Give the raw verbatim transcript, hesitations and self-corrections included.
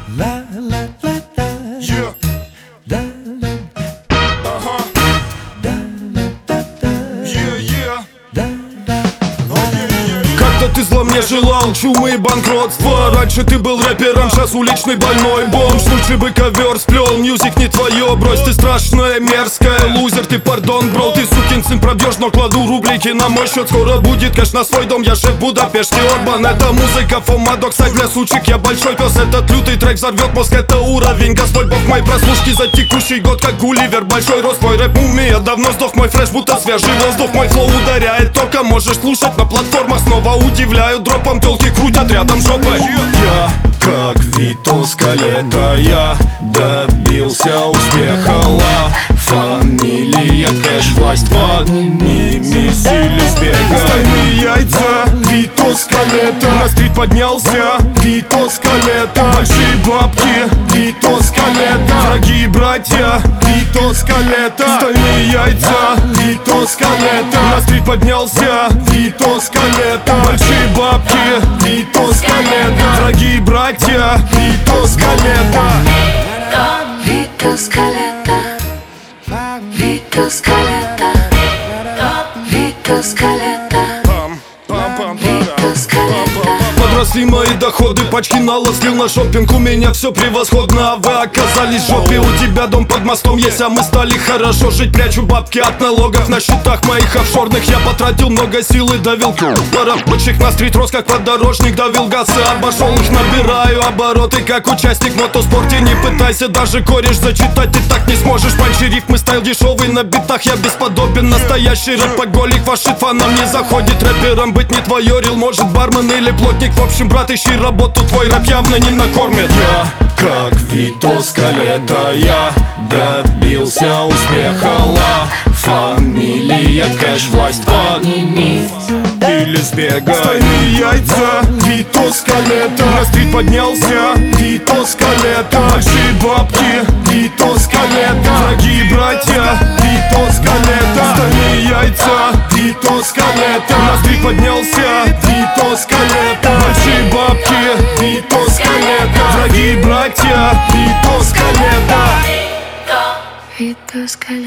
La la la la. Yeah. Da la Uh-huh. da la da da. Yeah, yeah. Da da. Oh, yeah, yeah, yeah. Как-то ты зла мне желал, чумы и банкротство. Раньше ты был рэпером, сейчас уличный больной бомж. Лучше бы ковер сплел, мьюзик не твое. Брось, ты страшная, мерзкая, лузер, ты пардон, бро. Ты сукин сын пробьешь, но кладу рублики на мой счет. Скоро будет кэш на свой дом, я шеф Будапеште Орбан. Это музыка, фомадок, сайт для сучек. Я большой пес, этот лютый трек взорвет мозг. Это уровень, Господь Бог моей прослушки за текущий год, как Гулливер. Большой рост, мой рэп мумия, давно сдох мой фреш, будто свежий воздух. Мой флоу ударяет тока, можешь слушать на платформах. Снова удивляют дропом, телки крутят рядом жопы. Я, как Вито Скалета, я добился успеха. Ла, фамилия, кэш, власть, подними силе сбега. Стальные яйца, Вито Скалета. На стрит поднялся, Вито Скалета. Большие бабки, Вито Скалета. Враги и братья, Вито Скалета. Стальные яйца, Вито Скалета. На стрит поднялся, Вито Скалета. Большие бабки, Вито Скалета. Враги и братья, Вито Скалета. Vito Scaletta, Vito Scaletta, Vito Scaletta, Pam, pam, pam, Vito Scaletta. Подросли мои доходы, пачки налог слил на шопинг. У меня все превосходно, а вы оказались в жопе. У тебя дом под мостом есть, а мы стали хорошо жить. Прячу бабки от налогов на счетах моих офшорных. Я потратил много сил и давил рабочих на стрит, рос как подорожник. Давил газы, обошел их, набираю обороты как участник в мотоспорте. Не пытайся даже кореш зачитать, ты так не сможешь. Панчи рифмы, стайл дешевый на битах, я бесподобен. Настоящий рэпоголик, ваш шит фанам не заходит. Рэпером быть не твое, рил, может бармен или плотник. В общем, брат, ищи работу, твой рэп явно не накормит. Я, как Вито Скалета, я добился успеха. Ла, фамилия, кэш, власть, подними или сбега. Стальные яйца, Вито Скалета. На стрит поднялся, Вито Скалета. Большие бабки, Вито Скалета. Враги и братья, Вито Скалета. Стальные яйца, Вито Скалета. На стрит поднялся, Вито Скалета. Большие бабки, Вито Скалета. Враги и братья, Вито Скалета. Vito Scaletta.